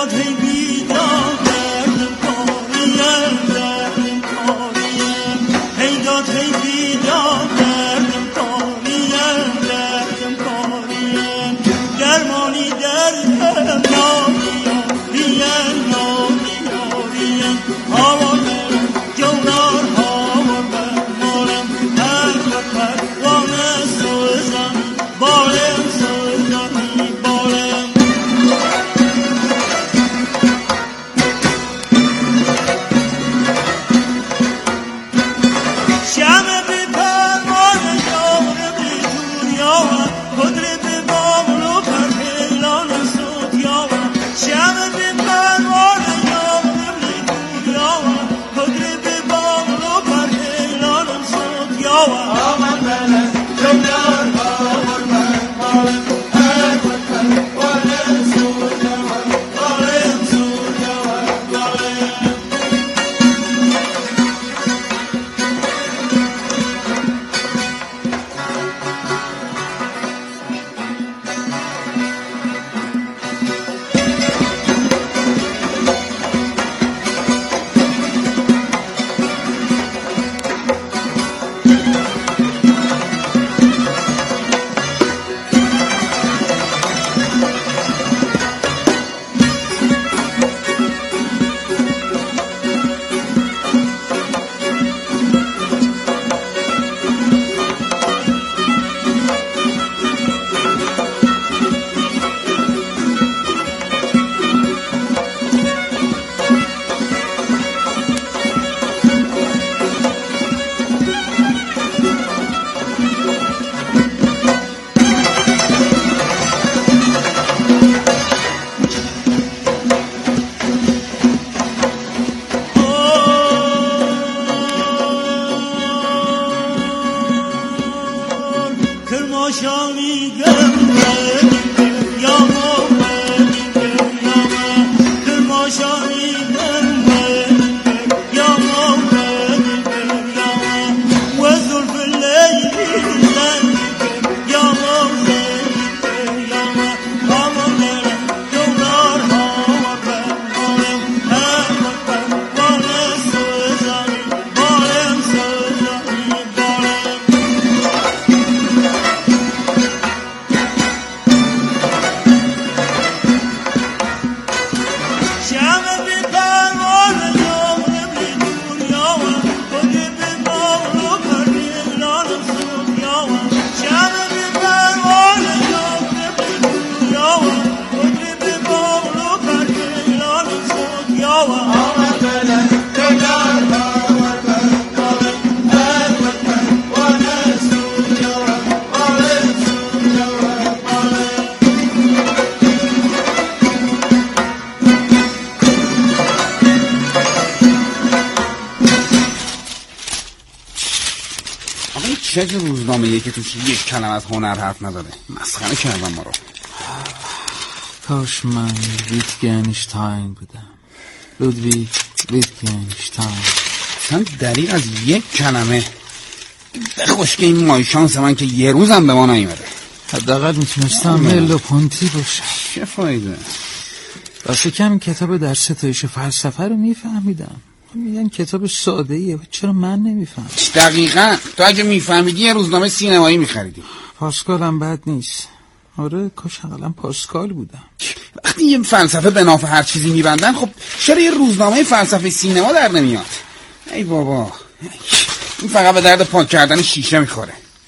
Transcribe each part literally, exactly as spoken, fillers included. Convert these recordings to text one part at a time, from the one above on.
داد هی بیداد دردم کاریم دردم کاریم هی داد هی بیداد دردم کاریم دردم کاریم درمانی دردم ناریم ناریم ناریم آوار برم جونار آوار برم مارم هر وقت وانه سوزانی بالم سوزانی بالم شمع بی پرمان یار بی دور یار خدر بی باملو پر پیلان سود یار شمع بی پرمان یار بی دور یار خدر بی باملو پر پیلان سود یار آمد بلد جمدار آور من مالم هر وقت والم سود یار والم سود یار والم کرماشانی گم یا مومن یا ما کرماشانی گم یا مومن یا ما وزلف الليل یا مومن یا ما آمدن جونار ها برم هر وقت بالم سوزانی بالم سوزانی بالم شمع بی پروان یار بی دور یار خدر بی باملو پر پیلان سود یار شمع بی پروان یار بی دور یار خدر بی باملو پر پیلان سود یار آمد بلد جونار آور برم مالم هر وقت وانه سود یار والم سود یار والم آقا این چه روزنامه‌ایه که توش یک کلمه از هنر حرف نداره؟ مسخره کردن ما رو. کاش من ویتگنشتاین بودم. لودویگ ویتگنشتاین. اصلا دریغ از یک کلمه. بخوش که این مای شانس من که یه روزم به ما نیومده. حداقل میتونستم مل و پونتی باشم. چه فایده؟ واسه کم کتاب در ستایش فلسفه رو میفهمیدم. میگن کتاب ساده ایه، چرا من نمیفهم؟ دقیقاً تو اگه میفهمیدی یه روزنامه سینمایی میخریدی. پاسکال هم بد نیست. آره کاش حداقل پاسکال بودم. وقتی یه فلسفه به ناف هر چیزی میبندن، خب چرا یه روزنامه فلسفه سینما در نمیاد؟ ای بابا این فقط به درد پاک کردن شیشه میخوره.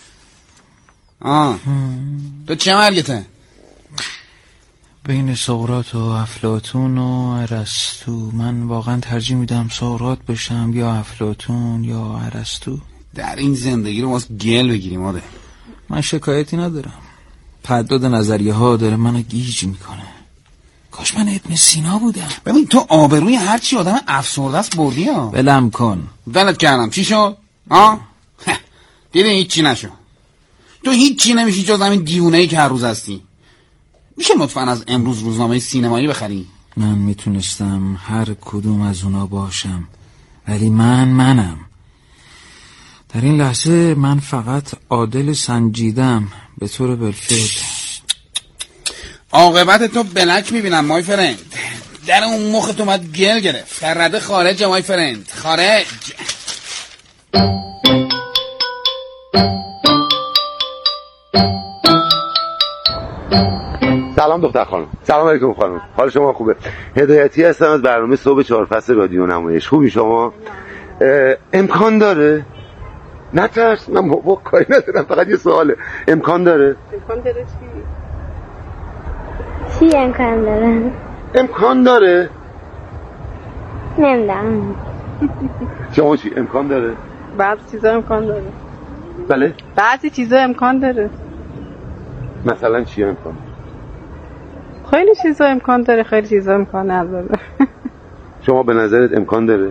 آه تو چه مرگته؟ بین سقراط و افلاطون و ارسطو. من واقعا ترجیح میدم سقراط بشم یا افلاطون یا ارسطو. در این زندگی رو واسه گل بگیریم آده. من شکایتی ندارم. تعدد نظریه ها داره منو گیج میکنه. کاش من ابن سینا بودم. ببین تو آبروی هر چی آدم افسرده است بردی ها. بلم کن. ولت کردم چی شد؟ ها؟ دیدی هیچی نشو. تو هیچی نمیشی جز همین دیونه‌ای که هر روز هستی. میشه لطفاً از امروز روزنامه سینمایی بخری؟ من میتونستم هر کدوم از اونا باشم، ولی من منم. در این لحظه من فقط عادل سنجیدم به طور بالفعل. عاقبت تو بلک میبینم مای فرند. در اون مخت اومد گل گرفت. در رده خارج مای فرند، خارج. سلام دختر خانم. سلام علیکم خانم. حال شما خوبه؟ هدایتی هستم از برنامه صبح چهار فصل رادیو نمایش. خوبی شما؟ امکان داره؟ نترس، من با, با کاری ندارم، فقط یه سواله. امکان داره؟ امکان داره چی؟ چی؟ چی امکان داره؟ امکان داره؟ نمیدونم. شما چی؟ امکان داره؟ بعضی چیزا امکان داره. بله؟ بعضی چیزا امکان داره. مثلا چی امکان داره؟ خیلی چیزا امکان داره، خیلی چیزا امکان نداره. شما به نظرت امکان داره؟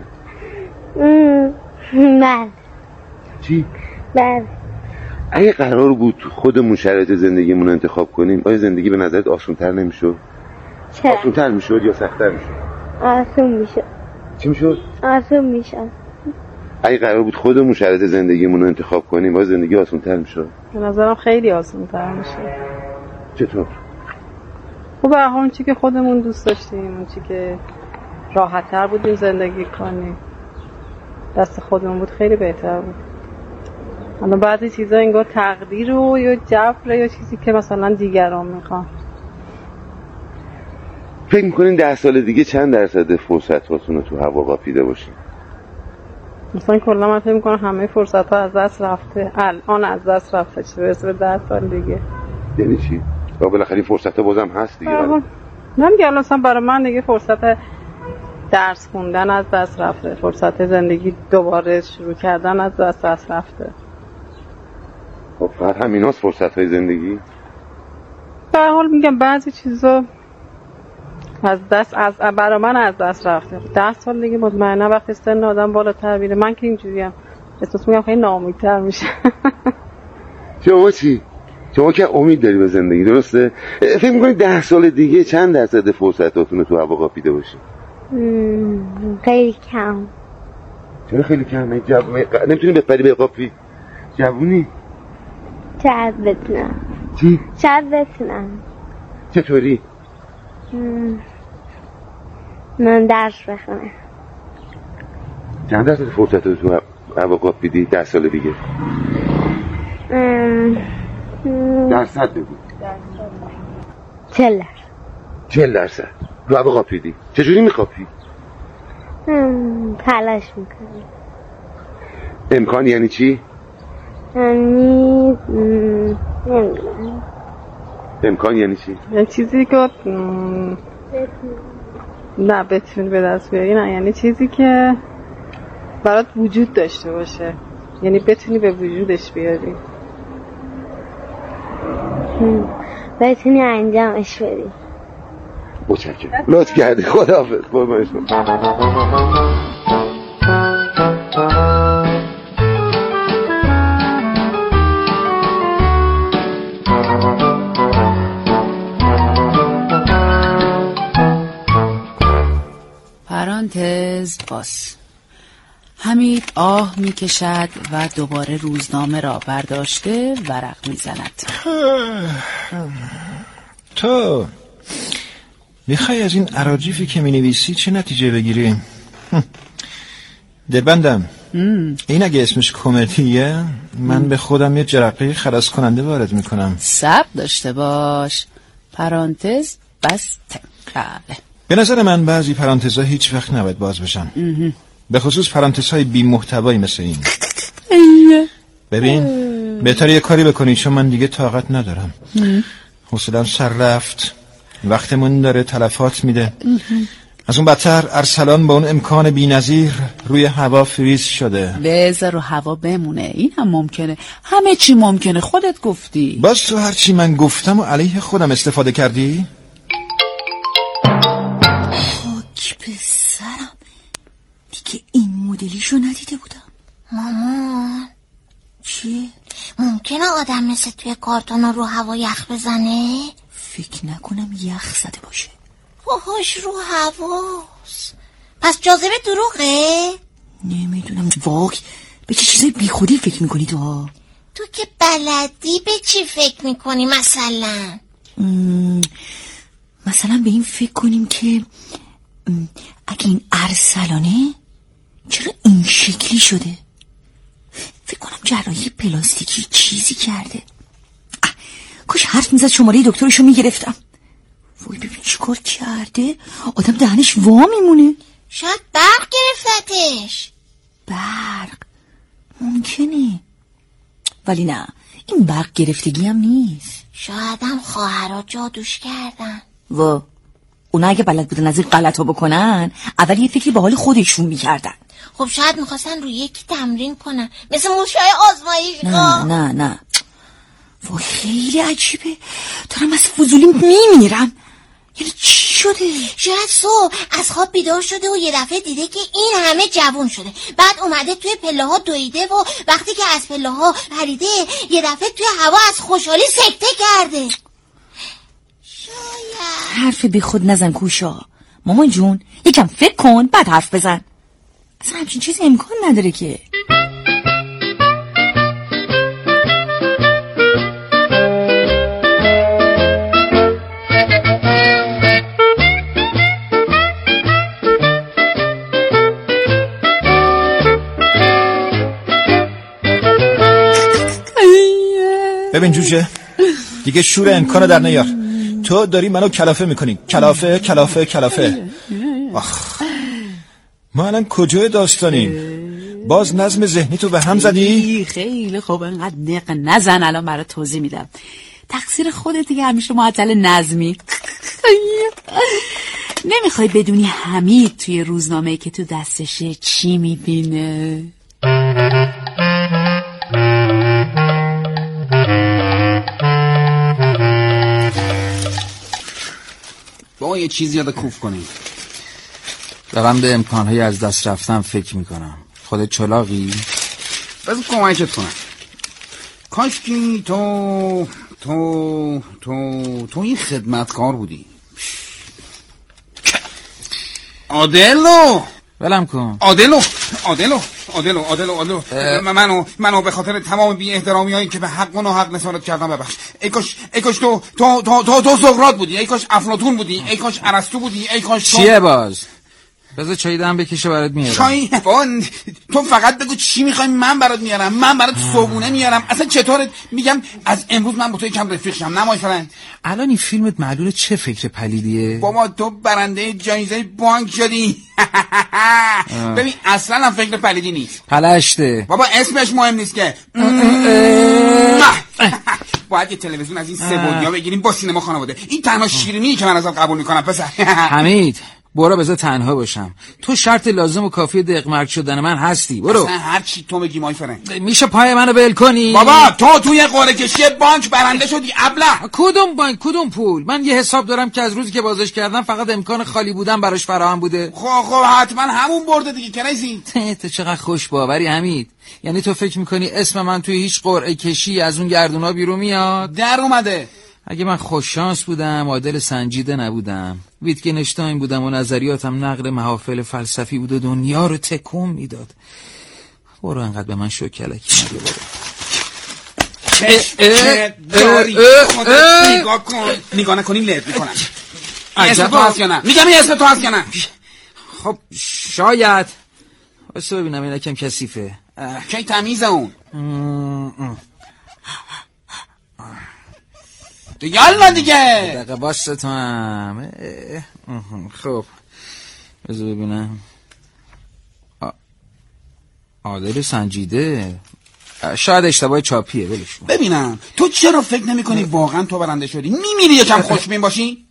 بله. چی؟ بله. اگه قرار بود خودمون شرایط زندگیمون انتخاب کنیم، آیا زندگی به نظرت آسان‌تر نمیشد؟ چرا؟ آسان‌تر میشد یا سخت‌تر میشد؟ آسون میشد. چی میشد؟ آسون میشد. اگه قرار بود خودمون شرایط زندگیمون رو انتخاب کنیم، آیا زندگی آسان‌تر میشد؟ به نظرم خیلی آسان‌تر میشه. چطور؟ خب به هر حال چی که خودمون دوست داشتیم، اون چی که راحت‌تر بودیم زندگی کنیم، دست خودمون بود، خیلی بهتر بود. الان بعضی چیزا انگار تقدیر و یا جبر یا چیزی که مثلا دیگران میخوان. فکر میکنین ده سال دیگه چند درصد فرصت هاتون رو تو هوا قاپیده باشین؟ مثلا کلا من فکر میکنم همه فرصت ها از دست رفته، الان از دست رفته، چه برسه به ده سال دیگه. یعنی چی؟ با بالاخره این فرصت ها بازم هست دیگه. من میگم مثلا برای من دیگه فرصت درس خوندن از دست رفته، فرصت زندگی دوباره شروع کردن از دست دست رفته. خب فقط همیناست فرصت های زندگی؟ به هر حال میگم بعضی چیزا از دست از برای من از دست رفته. ده سال دیگه مطمئنا وقتی سن آدم بالاتر میره، من که اینجوریم احساس میگم خیلی ناامیدتر میشه. شما چی؟ شما که امید داری به زندگی، درسته؟ فکر میکنی ده سال دیگه چند درصد فرصتاتون رو تو هوا قاپیده باشی؟ خیلی کم. چرا خیلی کمه؟ جب... نمیتونی بپری به قاپی؟ جوونی؟ شاید بتونم. چی؟ شاید بتونم. چطوری؟ من درس بخونم. چند درصد فرصت رو تو هوا قاپیدی ده سال دیگه؟ درصد بگو. چل درصد. چل درصد رو هوا قاپیدی. چجوری میقاپی؟ تلاش میکنم. امکان یعنی چی؟ یعنی نمیدونم. امکان یعنی چی؟ یعنی چیزی که م... نه بتونی به دست بیاری، نه یعنی چیزی که برات وجود داشته باشه، یعنی بتونی به وجودش بیاری، بتونی انجامش بدی. متشکرم، لطف کردی. خداحافظ. قربان شما. پرانتز باز. حمید آه می کشد و دوباره روزنامه را برداشته ورق می زند. تو میخوای از این اراجیفی که می نویسی چه نتیجه بگیری؟ دلبندم، این اگه اسمش کمدیه، من به خودم یه جرقه خلاص کننده وارد میکنم. صبر داشته باش. پرانتز بسته. بله. به نظر من بعضی پرانتزها هیچ وقت نباید باز بشن، به خصوص پرانتزهای بی محتوایی مثل این. ببین بهتر یه کاری بکنی، چون من دیگه طاقت ندارم. حوصله‌ام سر رفت، وقتمون داره تلفات میده. از اون بدتر ارسلان با اون امکان بی‌نظیر روی هوا فریز شده. بذار رو هوا بمونه، این هم ممکنه. همه چی ممکنه، خودت گفتی. باز تو هر چی من گفتم و علیه خودم استفاده کردی؟ خاک به سرم، دیگه این مدلیشو ندیده بودم. مامان چیه؟ ممکنه آدم مثل توی کارتون رو هوا یخ بزنه؟ فکر نکنم یخ زده باشه. باهاش رو هواست. پس جاذبه دروغه؟ نمیدونم. واک به چه چیزای بی خودی فکر میکنی تو؟ تو که بلدی به چی فکر میکنی مثلا؟ م... مثلا به این فکر کنیم که اگه این ارسلانه چرا این شکلی شده؟ فکر کنم جراحی پلاستیکی چیزی کرده. کاش حرف میزد شماره دکترشو میگرفتم. وای ببین چی کار کرده، آدم دهنش وا میمونه. شاید برق گرفتتش. برق ممکنه، ولی نه، این برق گرفتگی هم نیست. شاید هم خواهرها جادوش کردن. و اونا اگه بلد بودن از این غلطا بکنن اول یه فکری به حال خودشون میکردن. خب شاید میخواستن روی یکی تمرین کنن، مثل موشای آزمایشگاه. نه نه نه، وای خیلی عجیبه، دارم از فضولی میمیرم. یعنی چی شده؟ شاید صبح از خواب بیدار شده و یه دفعه دیده که این همه جوون شده، بعد اومده توی پله ها دویده و وقتی که از پله ها پریده یه دفعه توی هوا از خوشحالی سکته کرده. شاید حرف بی خود نزن کوشا. مامان جون یکم فکر کن بعد حرف بزن. اصلا همچین چیزی امکان نداره که. ببین جوجه، دیگه شور امکانو در نیار. تو داری منو کلافه میکنی، کلافه کلافه کلافه. آخ ما الان کجای داستانیم؟ باز نظم ذهنی تو به هم زدی؟ خیلی خوب، انقدر نق نزن، الان برای توضیح میدم. تقصیر خودت دیگه، همیشه معطل نظمی. نمیخوای بدونی حمید توی روزنامه‌ای که تو دستشه چی میبینه؟ با یه چیزی یاد کوف کنیم. دارم به امکانهای از دست رفتن فکر میکنم. خودت چلاقی؟ بذار کمکت کنم. کاشکی تو تو تو تو این خدمتکار بودی. عادلو ولم کن. عادلو عادلو عادلو عادلو عادلو منو منو به خاطر تمام بی احترامیایی که به حق و ناحق نسبت کردم ببخش. ای کاش ای کاش تو تو تو تو, تو سقراط بودی، ای کاش افلاطون بودی، ای کاش ارسطو بودی، ای کاش تو... چیه باز؟ بذار چای دم بکشه برات میارم. چای بان تو فقط بگو چی میخوای من برات میارم. من برات صبونه میارم. اصلا چطورت میگم از امروز من با تو یکم رفیق شم. نمای فرند. الان این فیلمت معلوله چه فکر پلیدیه؟ بابا تو برنده جایزه بانک شدی. ببین اصلا هم فکر پلیدی نیست. پلشته. بابا اسمش مهم نیست که. باید یه تلویزیون از این سه بعدی ها بگیریم با سینما خانواده. این تنها شیرینی که من ازت قبول میکنم پسر. حمید برو بذار تنها باشم. تو شرط لازم و کافی دقمرگ شدن من هستی. برو. اصلا هر چی تو بگی مای فرند. میشه پای منو ول کنی؟ بابا تو توی قرعه کشی بانک برنده شدی ابله. کدوم بانک کدوم پول؟ من یه حساب دارم که از روزی که بازش کردم فقط امکان خالی بودن براش فراهم بوده. خب خب حتما همون برده دیگه کنیزی. تو چقدر خوش باوری حمید. یعنی تو فکر میکنی اسم من توی هیچ قرعه کشی از اون گردونا بیرون میاد؟ در اومده. اگه من خوش شانس بودم، عادل سنجیده نبودم، ویتگنشتاین بودم و نظریاتم نقل محافل فلسفی بود و دنیا رو تکون میداد. برو انقدر به من شوکلکی نگه برو. داری نگاه کن. نگاه نکنی لرد میکنم. اسم تو هست یا نه؟ میگم این اسم تو هست یا نه؟ خب شاید. بسه ببینم این کم کثیفه. کی تمیزه اون؟ یالا دیگه دقیقه باسته تو هم. خب بذار ببینم. عادل سنجیده. شاید اشتباه چاپیه. ولش کن. ببینم تو چرا فکر نمی کنی واقعا تو برنده شدی؟ میمیری یکم خوشبین باشی؟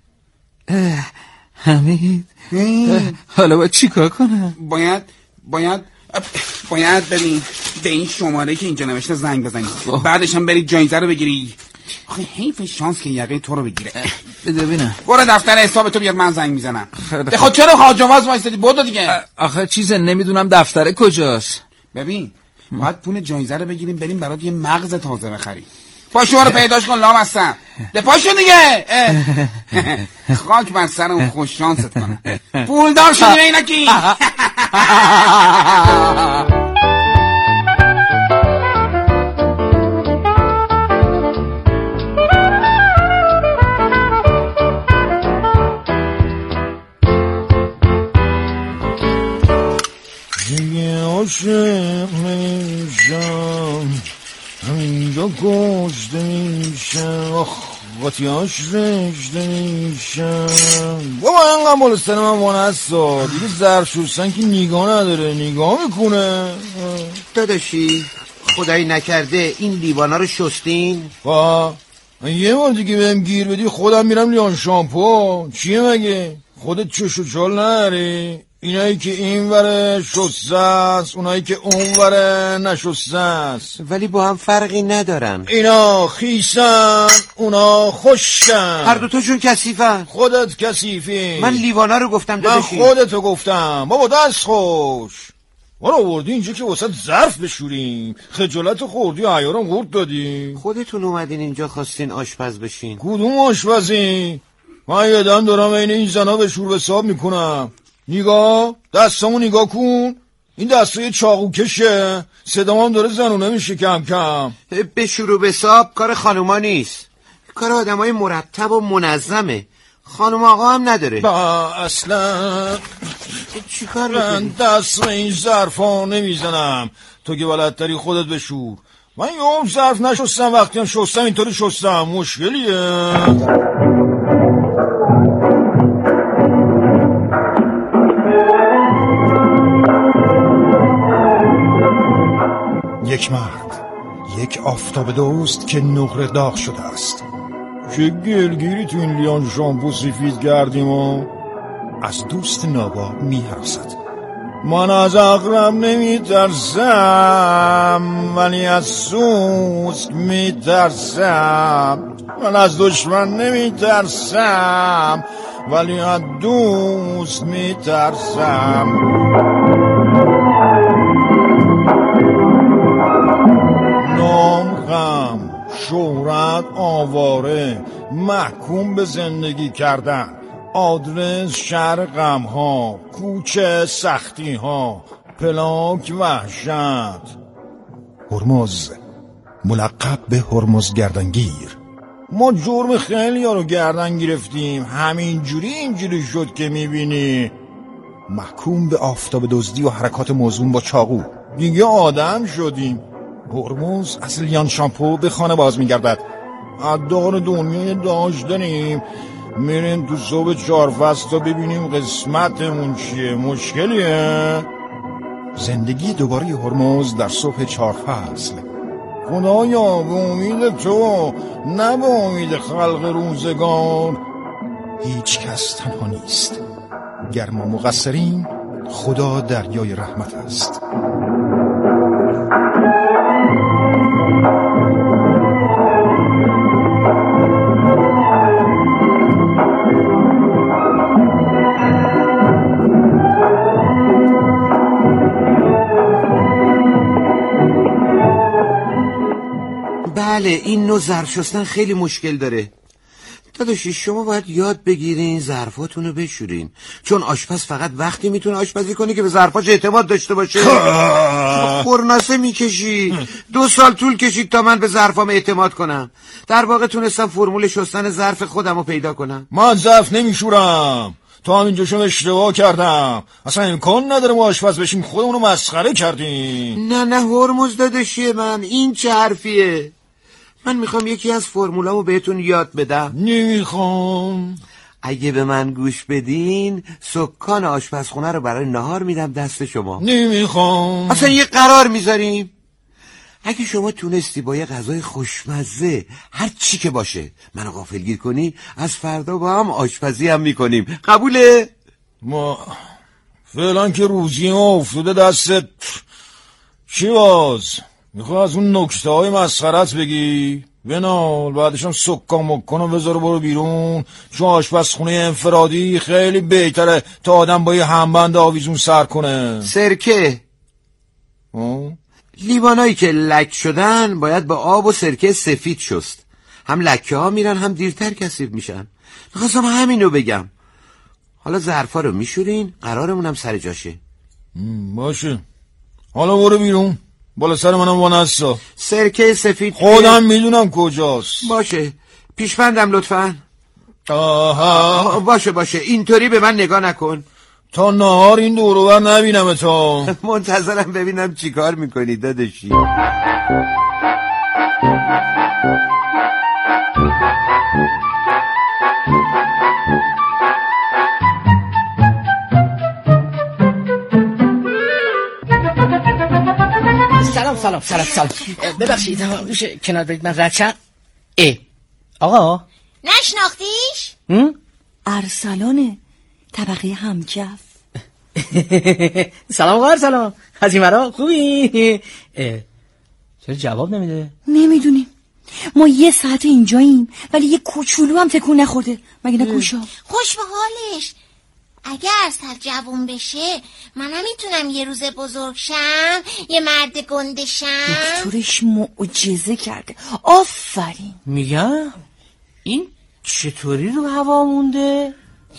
حمید حالا باید چی کار کنم؟ باید باید باید ببین به این شماره که اینجا نوشته زنگ بزنی. بعدش هم بری جایزه رو بگیری. آخه حیف شانس که یقه تو رو بگیره. بده ببینم. برو دفتر حساب تو بیار من زنگ میزنم. به خود چرا حاجواز وایسادی؟ بودو دیگه. آخه چیز نمیدونم دفتر کجاست. ببین باید پول جایزه رو بگیریم بریم برات یه مغز تازه بخریم. پاشو رو پیداش کن لام هستم. ده پاشو دیگه. خاک بر سر اون خوش شانست کنه. پولدار شدی اینکی. عاشق نمیشم، همینجا کشته میشم، آخ قاطیاش رشته میشم. بابا اینقدر مالستان من وانستا دیگه ظرف شستن که نگاه نداره، نگاه میکنه. داداشی خدایی نکرده این لیوانا رو شستین؟ با یه بار دیگه بهم گیر بدی خودم میرم لیان شامپو. چیه مگه خودت چش و چال نداری؟ اینایی که این وره شسته است، اونایی که اون وره نشسته است، ولی با هم فرقی ندارن. اینا خیسن اونا خشکن، هر دوتاشون کثیفن. خودت کثیفی. من لیوانا رو گفتم داداشی. من خودتو گفتم. بابا دست خوش ما رو آوردی اینجا که واسه ظرف بشوریم، خجالت خوردی و عیارم قورت دادی. خودتون اومدین اینجا خواستین آشپز بشین. کدوم آشپزی؟ من یادم دارم این این زنا به شور حساب میکنم. نگاه دستامو نگاه کن، این دستای چاقو کشه، صدام داره زنونه میشه کم کم. به شروع به حساب کار خانوما نیست، کار آدمای مرتب و منظمه. خانوم آقا هم نداره. با اصلا چی کار من دست این ظرفا نمیزنم، تو که بلدتری خودت بشور. من یه هم ظرف نشستم، وقتی هم شستم اینطوری شستم. مشکلیه؟ یک مرد، یک آفتاب دوست که نقره داغ شده است. چه گلگیری تو این لیان شامپو سفید کردیم و از دوست نابا می‌هراسد. من از عقرب نمیترسم ولی از سوسک میترسم. من از دشمن نمیترسم ولی از دوست میترسم. نام غم، شهرت آواره، محکوم به زندگی کردن، آدرس شهر غم ها، کوچه سختی ها، پلاک وحشت. هرمز، ملقب به هرمز گردنگیر. ما جرم خیلی ها رو گردن گرفتیم، همین جوری اینجوری شد که میبینی. محکوم به آفتاب دزدی و حرکات موزون با چاقو. دیگه آدم شدیم. هرمز از لیان شامپو به خانه باز میگردد. از دار دنیای داشت داریم، میریم تو صبح چهار فصل تا ببینیم قسمتمون چیه. مشکلیه؟ زندگی دوباره هرمز در صبح چهار فصل. خدایا به امید تو، نه به امید خلق روزگار. هیچ کس تنها نیست. گر ما مقصریم خدا دریای رحمت است. بله این نوع ظرف شستن خیلی مشکل داره. داداشی شما باید یاد بگیرین ظرفاتونو بشورین، چون آشپز فقط وقتی میتونه آشپزی کنه که به ظرفاش اعتماد داشته باشه. خورناسه میکشی. دو سال طول کشید تا من به ظرفام اعتماد کنم. در واقع تونستم فرمول شستن ظرف خودمو پیدا کنم. من ظرف نمیشورم، تو همینجا شما اشتباه کردم. اصلا امکان نداره ما آشپز بشیم، خودمونو مسخره کردیم. نه نه هرمز داداشی من، این چه حرفیه؟ من میخوام یکی از فرمولامو بهتون یاد بدم. نمیخوام. اگه به من گوش بدین سکان آشپزخونه رو برای نهار میدم دست شما. نمیخوام. اصلا یه قرار میذاریم. اگه شما تونستی با یه غذای خوشمزه هر چی که باشه منو غافلگیر کنی، از فردا با هم آشپزی هم میکنیم. قبوله؟ ما فعلا که روزی ما افتاده دستت. چی باز؟ میخوای از اون نکته های مسخرت بگی؟ بنال بعدشم سکا مکنم بذاره برو بیرون، چون آشپزخونه انفرادی خیلی بهتره تا آدم با یه همبند آویزون سر کنه. سرکه آه؟ لیوانایی که لک شدن باید با آب و سرکه سفید شست. هم لکه ها میرن هم دیرتر کثیف میشن. میخواستم همینو بگم. حالا ظرفا رو میشورین، قرارمونم سر جاشه. باشه حالا برو بیرون، بالا سر منم وانستا. سرکه سفید خودم میدونم کجاست. باشه پیشبندم لطفا. آها باشه باشه اینطوری به من نگاه نکن. تا نهار این دوروبر نبینم تو. منتظرم ببینم چی کار میکنی داداشی. سلام سلام سلام سلام ببخشید میشه کنار برید من رد شم. اه آقا نشناختیش؟ ارسلانه طبقه همکف. سلام آقا ارسلان از این ورا خوبی؟ چرا جواب نمیده؟ نمیدونیم ما یه ساعت اینجاییم ولی یه کوچولو هم تکون نخورده مگه نه گوشا؟ خوش به حالش. اگه ارسل جوون بشه منم میتونم یه روز بزرگ شم، یه مرد گنده شم. دکترش معجزه کرده. آفرین. میگم این چطوری رو هوا مونده؟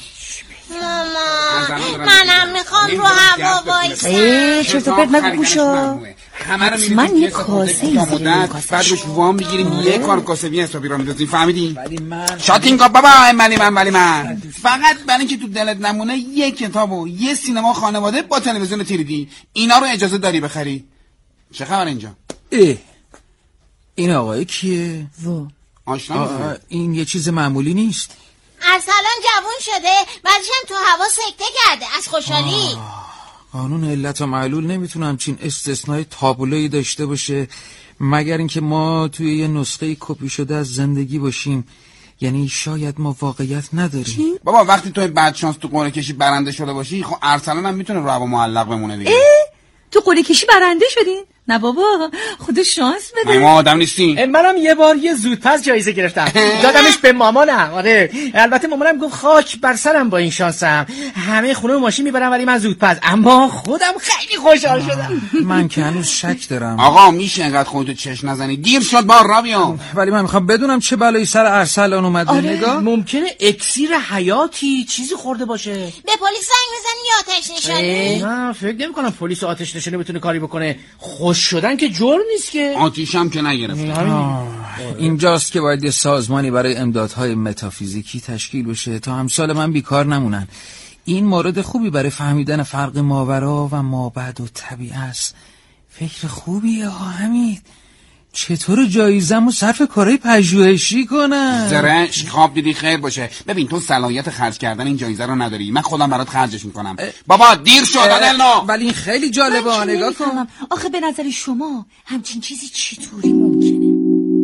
ماما منم میخوام رو هوا وایسم. ای چطور پرت نگو گوشا. من یه کاسه ایزی بعد روش وام بگیریم یه کار کاسبی حسابی را میدازیم. فهمیدین؟ شاتینگا بابا ولی من ولی من فقط برای اینکه تو دلت نمونه یه کتاب و یه سینما خانواده با تلویزیون تیریدی اینا رو اجازه داری بخری. چه خبر اینجا؟ اه این آقای کیه؟ و آشنا این یه چیز معمولی نیست. ارسلان جوون شده بعدش هم تو هوا سکته کرده از خوشحالی. قانون علت و معلول نمیتونه همچین استثنای تابلویی داشته باشه مگر اینکه ما توی یه نسخه کپی شده از زندگی باشیم. یعنی شاید ما واقعیت نداریم. بابا وقتی توی بعد شانس تو قرعه کشی برنده شده باشی خب ارسلان هم میتونه رو هوا معلق بمونه دیگه. تو قرعه کشی برنده شدین؟ نه بابا خدا شانس بده. ما آدم نیستیم. منم یه بار یه زودپس جایزه گرفتم دادمش به مامانم. آره البته مامانم گفت خاک بر سرم با این شانسم، همه خونه و ماشین میبرم ولی من زودپس. اما خودم خیلی خوشحال شدم. من که هنوز شک دارم. آقا میشه انقدر خودتو چشم نزنی؟ دیر شد با راویو. ولی من میخوام بدونم چه بلایی سر ارسلان اومده. آره نگاه ممکنه اکسیر حیاتی چیزی خورده باشه. به پلیس زنگ بزنی یا آتش نشانی؟ نه فکر نمی کنم پلیس آتش نشانی بتونه کاری بکنه. خوش شدن که جرم نیست که. آتیش هم که نگرفت. اینجاست که باید یه سازمانی برای امدادهای متافیزیکی تشکیل بشه تا همسال من بیکار نمونن. این مورد خوبی برای فهمیدن فرق ماورا و مابعد و طبیعه است. فکر خوبیه ها حمید. چطور جایزمو صرف کارهای پژوهشی کنم؟ زرش خواب دیدی خیر باشه. ببین تو صلاحیت خرج کردن این جایزه رو نداری، من خودم برات خرجش میکنم. بابا دیر شد آدلنو. ولی این خیلی جالبه. نگاه کن. آخه به نظر شما همچین چیزی چطوری ممکنه؟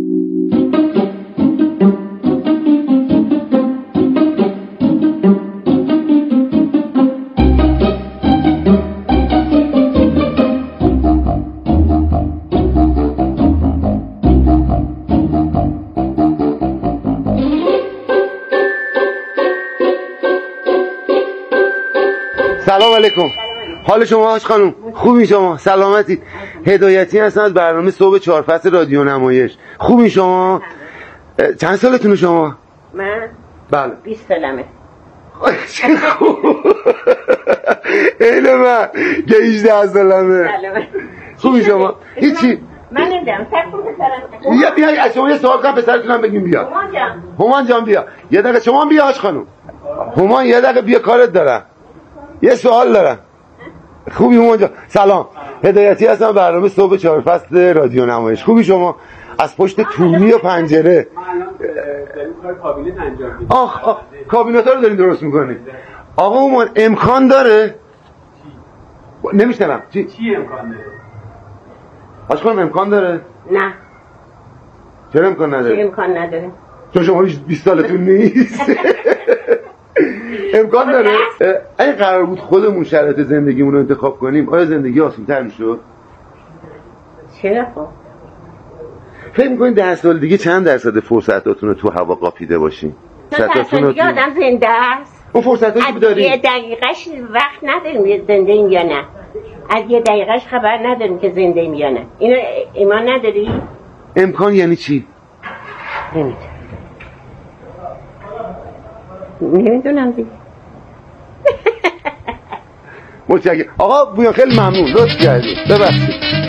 سلام علیکم. حال شما هاش خانم؟ خوبی شما؟ سلامتی؟ هدایتی هستم از برنامه صبح چهار فصل رادیو نمایش. خوبی شما؟ چند سالتونه شما؟ من؟ بله بیست سالمه. چه خوب. اینه من که هجده سالمه. سلامه. خوبی شما؟ هیچی؟ من نمیدونم سرکون پسرم. بیا بیا از شما یه سوال کنم پسرتونم بگیم بیا. همان جان همان جان بیا یه دقیقه. شما بیا هاش خانم. همان یه دقیقه بیا کارت دارم. یه سوال دارم. خوبی اونجا؟ سلام هدایتی هستم برنامه صبح چهار فصل رادیو نمایش. خوبی شما؟ از پشت طولی و پنجره داریم کار کابینت انجام میدیم. آخ آخ کابینت ها رو داریم درست میکنیم. آقا اومان امکان داره؟ نمیشتنم چی؟ چی امکان داره؟ آش خانم امکان داره؟ نه. چرا امکان نداره؟ چه امکان نداره؟ چون شما بیست سالتون نیست. امکان داره؟ اگه قرار بود خودمون شرایط زندگیمون رو انتخاب کنیم آیا زندگی آسان‌تر میشد؟ چرا خب؟ فکر میکنین ده سال دیگه چند درصد فرصتاتون رو تو هوا قاپیده باشین؟ تا ده سال دیگه آدم زنده است. اون فرصتایی که داریم یه دقیقهش وقت نداریم زنده ایم یا نه. از یه دقیقهش خبر نداریم که زنده ایم یا نه. اینو ایمان نداری؟ امکان یعنی چی؟ نمیدونم. نمیدونم دیگه. متشکرم آقا بویان خیلی ممنون لطف کردید ببخشید.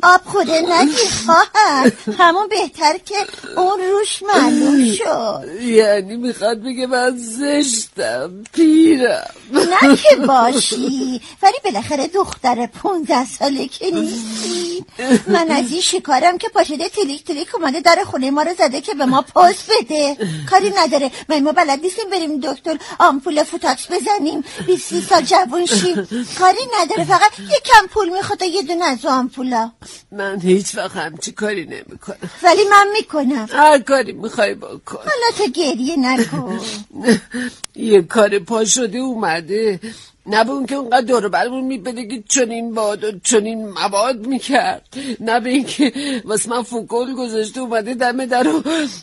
آب خوره نگیر خواهر، همون بهتر که اون روش معلوم شد. یعنی میخواد بگه من زشتم، پیرم؟ نه که باشی، ولی بالاخره دختر پونزده ساله که نیستی. من از این شکارم که پاشده تلیک تلیک اومده در خونه ما رو زده که به ما پاس بده. کاری نداره، من ما بلد نیستیم بریم دکتر آمپول فوتاکس بزنیم بیست سال جوون شیم. کاری نداره، فقط یکم پول میخواد یه دونه از آمپولا. من هیچ وقت همچی کاری نمیکنم. ولی من میکنم. هر کاری میخوای بکن. حالا تو گریه نکن. یه کار پا شده اومده، نه به اون که اونقدر دور برمون میبنگی چنین باد و چنین مواد میکرد، نه به این که واسه من فوکول گذاشته اومده دم در رو.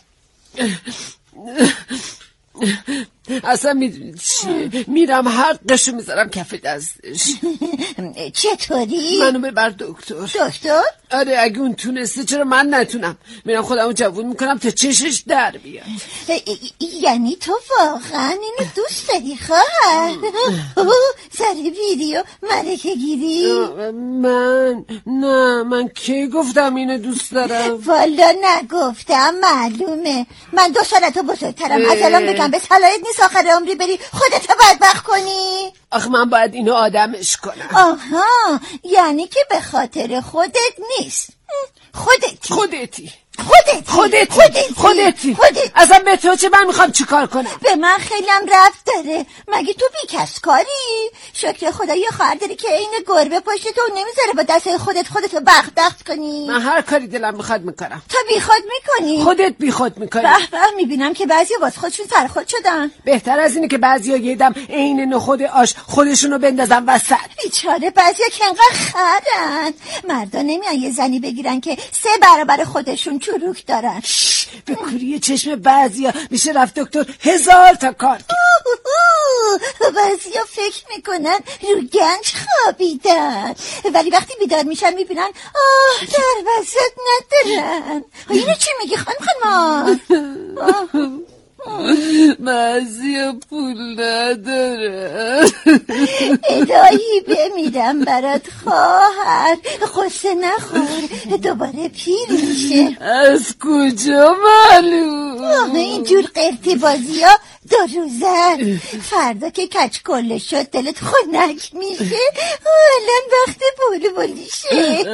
اصلا میدونی چیه، میرم حقشو میذارم کف دستش. چطوری؟ منو ببر دکتر. دکتر؟ آره اگه اون تونسته چرا من نتونم؟ میرم خودمو جوون میکنم تا چشش در بیاد. یعنی تو واقعا اینو دوست داری خواهر؟ سر ویدیو ملکه گیری؟ من نه، من کی گفتم اینو دوست دارم؟ والا نگفتم، معلومه. من دو سالتو بزرگترم، از الان بگم به صلاحیت نیست آخر عمری بری خودتو بدبخت کنی. آخه من باید اینو آدمش کنم. آها، یعنی که به خاطر خودت نیست. خودتی خودتی خودتی خودتی خودتی خودتی خودتی. اصلا به تو چه، من میخوام چیکار کنم؟ به من خیلی هم رفت داره. مگه تو بیکس کاری؟ شکر خدا یه خواهر داری که این گربه پشت تو نمیذاره با دست خودت خودتو بختخت کنی. من هر کاری دلم میخواد میکنم. تو بیخود میکنی؟ خودت بیخود میکنی. به به، میبینم که بعضی واسه خودشون سرخود شدن. بهتر از اینه که بعضیا یه دم عین نخود آش خودشونو بندازن وسط. بیچاره بعضیا که انقدر خرن. مردا نمیان یه زنی بگیرن که سه برابر خودشون چروک دارن. به کوری چشم بعضیا میشه رفت دکتر هزار تا کار. بعضیا فکر میکنن رو گنج خوابیدن، ولی وقتی بیدار میشن میبینن آه در وسط ندارن. اینو چی میگی خانم خانم؟ بعضیا پول نداره. الهی بمیرم برات خواهر، قصه نخور، دوباره پیر میشه. از کجا معلوم؟ اینجور قرتی بازی ها دو روزن. فردا که کچ کله شد دلت خنک میشه، الان وقت بولی بولیشه.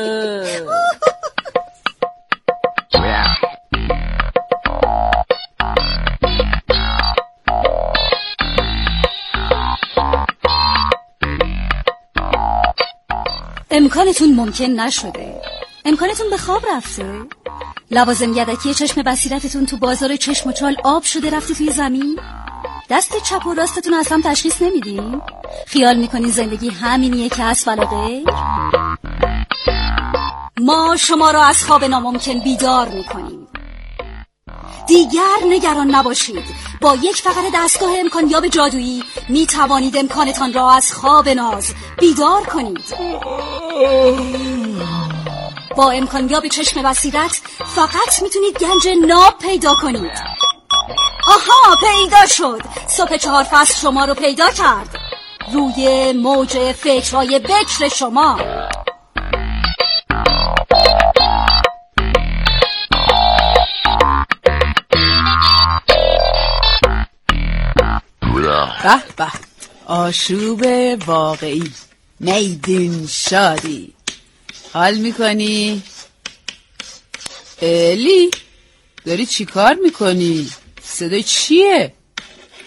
امکانتون ممکن نشده؟ امکانتون به خواب رفته؟ لوازم یدکی چشم بصیرتتون تو بازار چشم و چال آب شده رفته توی زمین؟ دست چپ و راستتون اصلا تشخیص نمیدین؟ خیال میکنین زندگی همینیه که از فلاغه؟ ما شما را از خواب ناممکن بیدار میکنیم. دیگر نگران نباشید، با یک فقره دستگاه امکانیاب جادویی می توانید امکانتان را از خواب ناز بیدار کنید. با امکانیاب چشم بصیرت فقط میتونید گنج ناب پیدا کنید. آها، پیدا شد. صبح چهار فصل شما رو پیدا کرد، روی موج فکرهای بکر شما. به به، آشوب واقعی، میدون شادی. حال میکنی؟ الی داری چی کار میکنی؟ صدای چیه؟